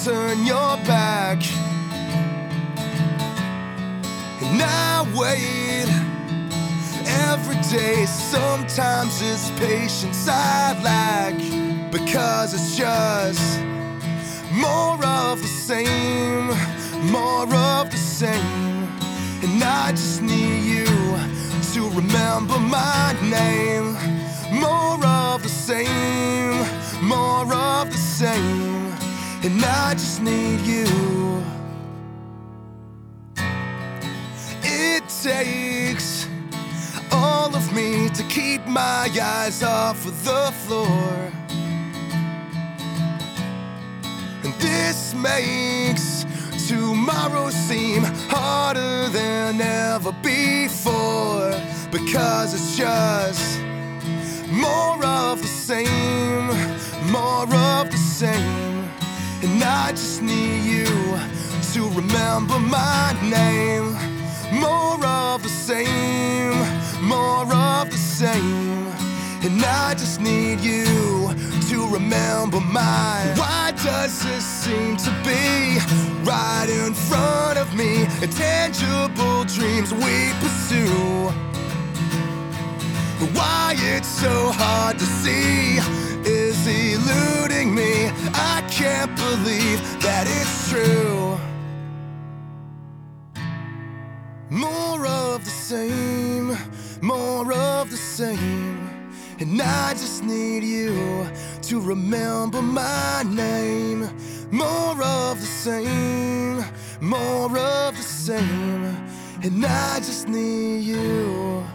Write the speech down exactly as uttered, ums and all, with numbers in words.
turn your back. And I wait every day. Sometimes it's patience I lack, because it's just more of the same, more of the same. And I just need you to remember my name. More of the same, more of the same. And I just need you. It takes all of me to keep my eyes off of the floor. And this makes tomorrow seem harder than ever before, because it's just more of the same, more of the same. And I just need you to remember my name. More of the same, more of the same. And I just need you to remember mine. Why does this seem to be right in front of me? Intangible dreams we pursue. Why it's so hard to see is eluding me. I can't believe that it's true. More of the same, more of the same. And I just need you to remember my name. More of the same, more of the same. And I just need you.